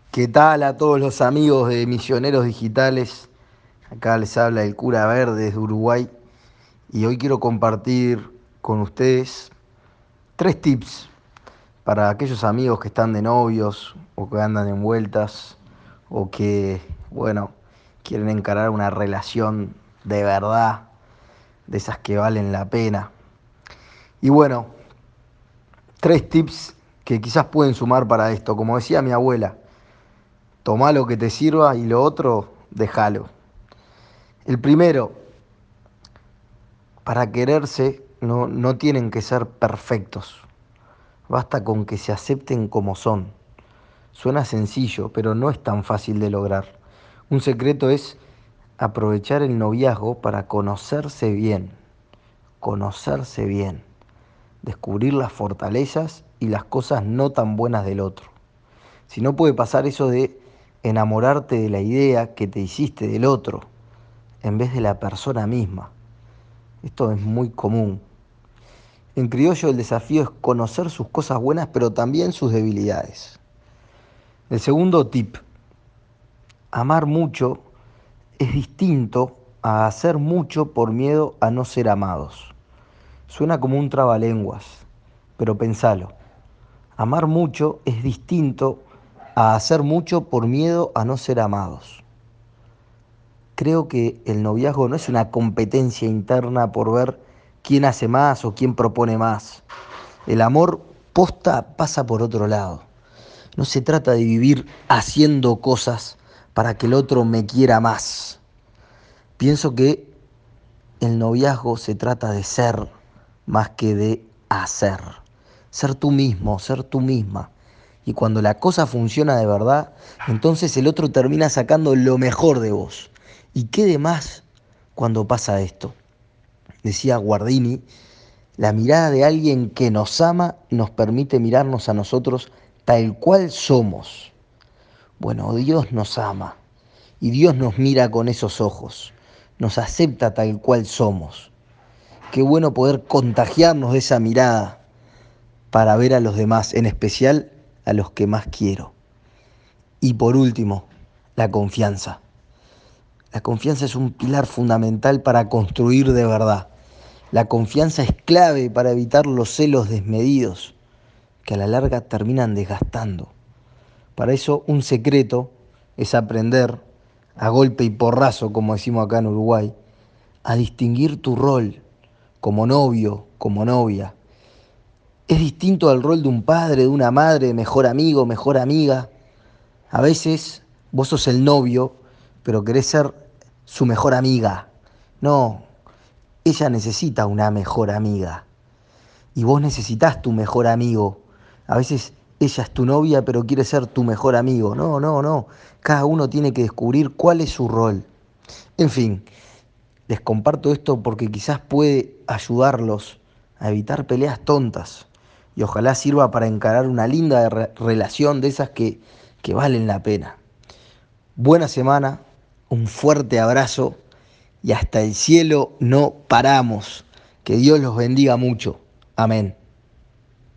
¿Qué tal a todos los amigos de Misioneros Digitales? Acá les habla el cura Verde desde Uruguay y hoy quiero compartir con ustedes 3 tips para aquellos amigos que están de novios o que andan en vueltas o que, bueno, quieren encarar una relación de verdad, de esas que valen la pena. Y bueno, 3 tips que quizás pueden sumar para esto. Como decía mi abuela, tomá lo que te sirva y lo otro, déjalo. El primero, para quererse no tienen que ser perfectos. Basta con que se acepten como son. Suena sencillo, pero no es tan fácil de lograr. Un secreto es aprovechar el noviazgo para conocerse bien, descubrir las fortalezas y las cosas no tan buenas del otro. Si no puede pasar eso de enamorarte de la idea que te hiciste del otro en vez de la persona misma. Esto es muy común. En criollo el desafío es conocer sus cosas buenas, pero también sus debilidades. El segundo tip, amar mucho es distinto a hacer mucho por miedo a no ser amados. Suena como un trabalenguas, pero pensalo. Amar mucho es distinto a hacer mucho por miedo a no ser amados. Creo que el noviazgo no es una competencia interna por ver quién hace más o quién propone más. El amor posta pasa por otro lado. No se trata de vivir haciendo cosas para que el otro me quiera más. Pienso que el noviazgo se trata de ser más que de hacer. Ser tú mismo, ser tú misma. Y cuando la cosa funciona de verdad, entonces el otro termina sacando lo mejor de vos. ¿Y qué de más cuando pasa esto? Decía Guardini, la mirada de alguien que nos ama nos permite mirarnos a nosotros tal cual somos. Bueno, Dios nos ama y Dios nos mira con esos ojos, nos acepta tal cual somos. Qué bueno poder contagiarnos de esa mirada para ver a los demás, en especial a los que más quiero. Y por último, la confianza. La confianza es un pilar fundamental para construir de verdad. La confianza es clave para evitar los celos desmedidos que a la larga terminan desgastando. Para eso un secreto es aprender, a golpe y porrazo, como decimos acá en Uruguay, a distinguir tu rol como novio, como novia. Es distinto al rol de un padre, de una madre, mejor amigo, mejor amiga. A veces vos sos el novio, pero querés ser su mejor amiga. No, ella necesita una mejor amiga. Y vos necesitas tu mejor amigo. A veces ella es tu novia, pero quiere ser tu mejor amigo. No, no, no. Cada uno tiene que descubrir cuál es su rol. En fin, les comparto esto porque quizás puede ayudarlos a evitar peleas tontas. Y ojalá sirva para encarar una linda relación de esas que valen la pena. Buena semana, un fuerte abrazo y hasta el cielo no paramos. Que Dios los bendiga mucho. Amén.